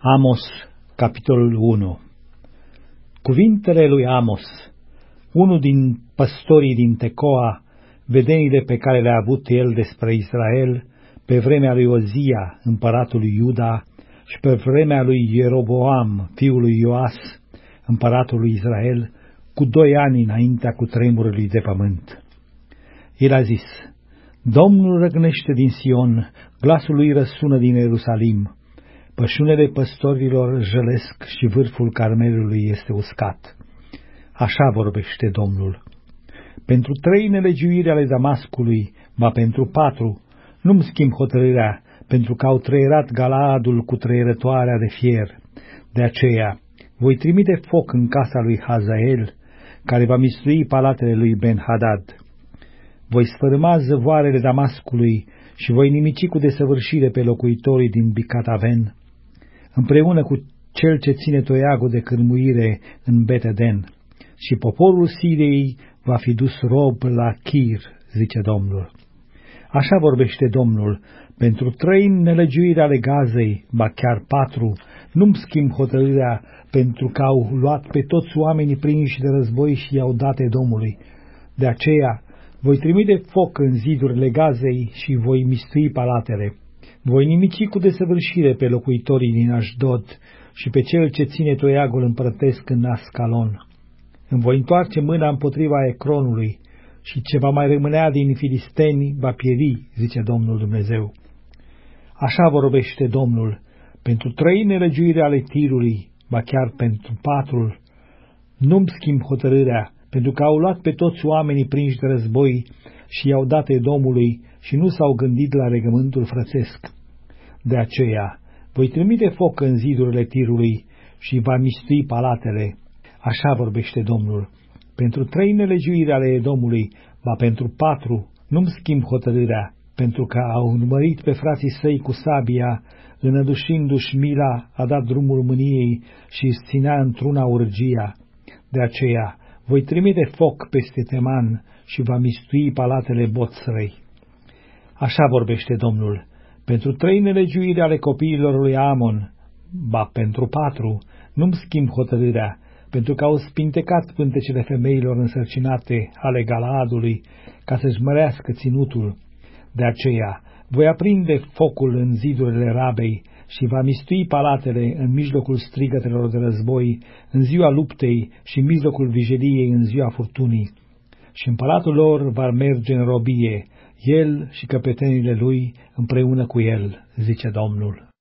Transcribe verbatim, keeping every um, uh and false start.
Amos, capitolul unu. Cuvintele lui Amos, unul din păstorii din Tecoa, vedenile pe care le-a avut el despre Israel pe vremea lui Ozia, împăratul lui Iuda, și pe vremea lui Ieroboam, fiul lui Ioas, împăratul lui Israel, cu doi ani înaintea cutremurului de pământ. El a zis: Domnul răgnește din Sion, glasul lui răsună din Ierusalim, pășunele păstorilor jălesc și vârful Carmelului este uscat. Așa vorbește Domnul: pentru trei nelegiuiri ale Damascului, ba pentru patru, nu-mi schimb hotărârea, pentru că au trăierat Galaadul cu trăierătoarea de fier. De aceea voi trimite foc în casa lui Hazael, care va mistui palatele lui Ben-Hadad. Voi sfărâma zăvoarele Damascului și voi nimici cu desăvârșire pe locuitorii din Bicataven, împreună cu cel ce ține toiagul de cârmuire în Beteden, și poporul Siriei va fi dus rob la Chir, zice Domnul. Așa vorbește Domnul: pentru trei nelegiuiri ale Gazei, ba chiar patru, nu-mi schimb hotărârea, pentru că au luat pe toți oamenii prinși de război și i-au dat Edomului. De aceea voi trimite foc în zidurile Gazei și voi mistui palatele. Voi nimici cu desăvârșire pe locuitorii din Ashdod și pe cel ce ține toiagul împărătesc în Ascalon. Îmi voi întoarce mâna împotriva Ecronului și ce va mai rămânea din filisteni va pieri, zice Domnul Dumnezeu. Așa vorbește Domnul: pentru trei nelegiuiri ale Tirului, ba chiar pentru patru, nu-mi schimb hotărârea, pentru că au luat pe toți oamenii prinși de război și i-au dat Edomului și nu s-au gândit la legământul frățesc. De aceea voi trimite foc în zidurile Tirului și va mistui palatele. Așa vorbește Domnul: pentru trei nelegiuiri ale Edomului, ba pentru patru, nu-mi schimb hotărârea, pentru că au urmărit pe frații săi cu sabia, înădușindu-și mila, a dat drumul mâniei și îți ținea într-una urgia. De aceea voi trimite foc peste Teman și va mistui palatele Boțrăi. Așa vorbește Domnul: pentru trei nelegiuiri ale copiilor lui Amon, ba pentru patru, nu-mi schimb hotărârea, pentru că au spintecat pântecele femeilor însărcinate ale Galaadului, ca să-și mărească ținutul. De aceea voi aprinde focul în zidurile Rabei și va mistui palatele în mijlocul strigătelor de război, în ziua luptei și în mijlocul vijeliei în ziua furtunii. Și împăratul lor va merge în robie, el și căpetenile lui împreună cu el, zice Domnul.